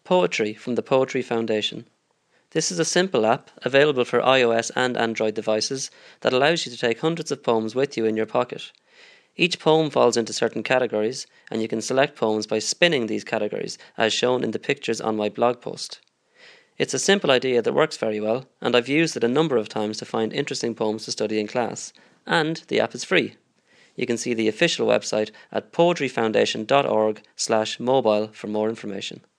Poetry from the Poetry Foundation. This is a simple app available for iOS and Android devices that allows you to take hundreds of poems with you in your pocket. Each poem falls into certain categories, and you can select poems by spinning these categories, as shown in the pictures on my blog post. It's a simple idea that works very well, and I've used it a number of times to find interesting poems to study in class, and the app is free. You can see the official website at poetryfoundation.org/mobile for more information.